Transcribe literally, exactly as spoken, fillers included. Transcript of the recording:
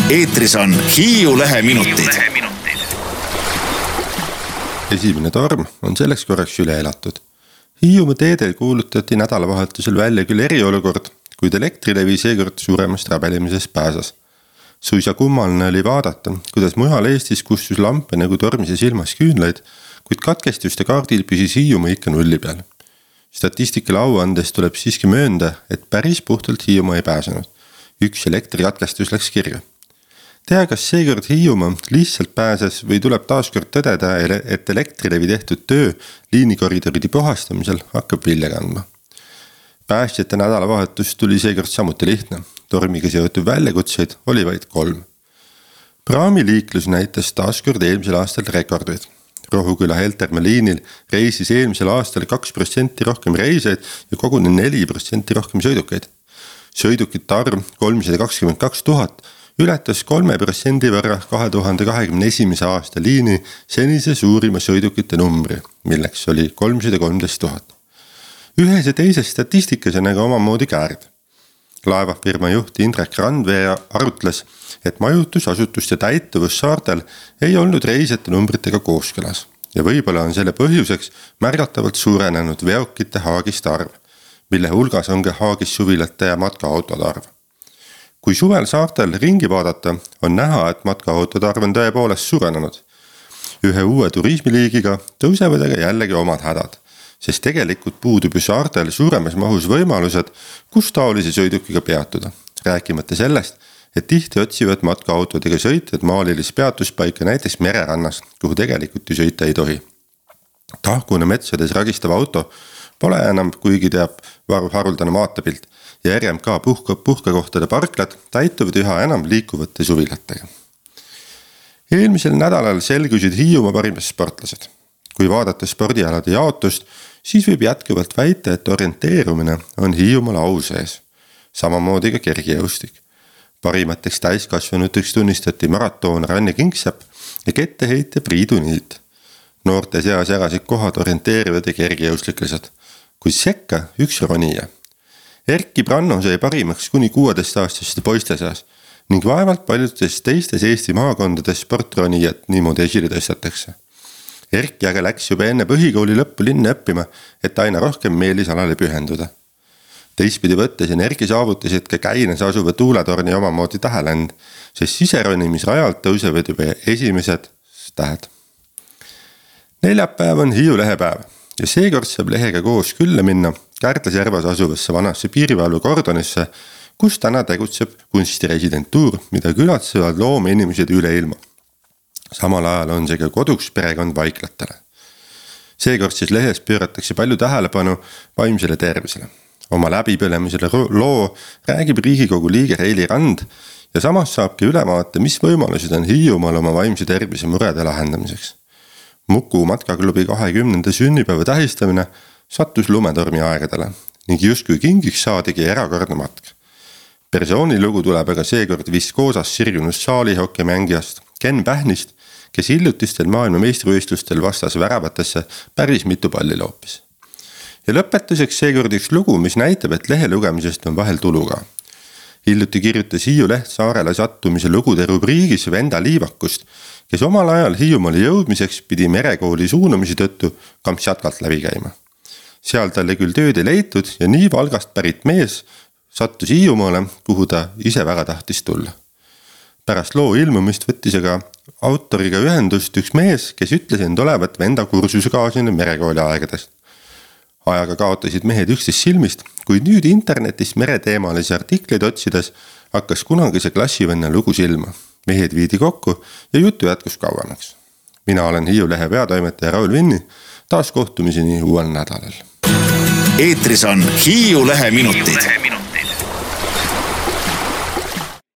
eetris on Hiiu Lehe minutid. Esimene torm on selleks korraks üle elatud. Hiiumaa teedel kuulutati nädalavahetusel välja küll eriolukord, kuid Elektrilevi seekord suuremast rabelemisest pääsas. Suisa kummaline oli vaadata, kuidas mujal Eestis kustus lampe nagu tormise silmas küünlaid, kuid katkestuste kaardil püsis Hiiumaa ikka nulli peal. Statistikale au andes tuleb siiski möönda, et päris puhtalt Hiiumaa ei pääsenud. Üks elektrikatkestus läks kirja. Tea, kas seekord Hiiumaa lihtsalt pääses või tuleb taaskord tõdeda, et Elektrilevi tehtud töö liinikoridoride puhastamisel hakkab vilja kandma. Päästjate nädalavahetus tuli seekord samuti lihtne. Tormiga seotud väljakutseid oli vaid kolm. Praamiliiklus näitas taaskord eelmisel aastal rekordid. Rohuküla Heltermaa liinil reisis eelmisel aastal kaks protsenti rohkem reiseid ja koguni neli protsenti rohkem sõidukeid. Sõidukite arv kolmsada kakskümmend kaks tuhat ületas kolme protsendi võrra kahe tuhande kahekümne esimese aasta liini senise suurima sõidukite numbri, milleks oli kolmsada kolmteist tuhat. Ühes ja teises statistikas on aga omamoodi käärd. Laevafirma juht Indrek Randvee arutles, et majutusasutuste täituvus saartel ei olnud reisijate numbritega kooskõlas ja võib-olla on selle põhjuseks märgatavalt suurenenud veokite Haagiste arv, mille hulgas on ka Haagis suvilate ja matkaautode arv. Kui suvel saartel ringi vaadata, on näha, et matkaautode arv on tõepoolest suurenenud. Ühe uue turismiliigiga tõusevad aga jällegi omad hädad, sest tegelikult puudub ju saartel suuremas mahus võimalused, kus taolise sõidukiga peatuda. Rääkimata sellest, et tihti otsivad matkaautodega sõitjad maalilis peatuspaika näiteks mererannas, kuhu tegelikult ju sõita ei tohi. Tahkune metsades ragistav auto pole enam, kuigi teab haruldane maatapilt ja R M K puhka, puhkakohtade parklad täituvad üha enam liikuvate suvilatega. Eelmisel nädalal selgusid Hiiumaa parimad sportlased. Kui vaadata spordialade jaotust, siis võib jätkuvalt väita, et orienteerumine on Hiiumaal au sees. Samamoodi ka kergejõustik. Parimateks täiskasvanuteks tunnistati maratoon Ranni Kingsepp ja ketteheitja Priidu Niit. Noorte seas jagasid kohad orienteerivad ja kergejõusliklased, kuid sekka üks ronija. Erki Branno sai parimaks kuni kuueteist-aastaste poiste seas ning vaevalt paljudes teistes Eesti maakondades sportronijat niimoodi esile tõstetakse. Erki aga läks juba enne põhikooli lõppu linna õppima, et aina rohkem meelisalale pühenduda. Teistpidi võttes on Erki saavutasid ka Käines asuva tuuletorni omamoodi tähelend, sest siseronimisrajalt tõusevad juba esimesed tähed. Neljapäev on Hiiu Lehe päev ja seekord saab Lehega koos külla minna Kärdlasjärvas asuvasse vanasse piirivalve kordonisse, kus täna tegutseb kunstiresidentuur, mida külatsevad loomeinimesed üle ilma. Samal ajal on see ka koduks perekond vaiklatele. Seekord siis Lehes pööratakse palju tähelepanu vaimsele tervisele. Oma läbipõlemisele loo räägib Riigikogu liige Reili Rand ja samas saabki ülevaate, mis võimalused on Hiiumaal oma vaimse tervise murede lahendamiseks. Muku matkaklubi kahekümnenda sünnipäeva tähistamine sattus lumetormi aegadele ning justkui kingiks saadigi erakordne matk. Persooni lugu tuleb aga seekord vist koosas sirgunust saalihokimängijast Ken Pähnist, kes hiljutistel maailma meistrivõistlustel vastas väravatesse päris mitu palli loopis. Ja lõpetuseks seekord üks lugu, mis näitab, et Lehe lugemisest on vahel tuluga. Hiljuti kirjutas Hiiu Leht saarele sattumise lugude rubriigis Venda Liivakust, kes omal ajal Hiiumaale jõudmiseks pidi merekooli suunamise tõttu Kamtšatkalt läbi käima. Seal talle küll tööd ei leitud ja nii Valgast pärit mees sattus Hiiumaale, kuhu ta ise väga tahtis tulla. Pärast loo ilmumist võttis aga autoriga ühendust üks mees, kes ütles end olevat venda kursusekaasine merekooli aegadest. Ajaga kaotasid mehed üksteist silmist, kuid nüüd internetis mereteemalisi artikleid otsides hakkas kunagise klassivenna lugu silma. Mehed viidi kokku ja jutu jätkus kauemaks. Mina olen Hiiu Lehe peatoimetaja Raul Vinni, taas kohtumiseni uuel nädalal. Eetris on Hiiu Lehe minutid.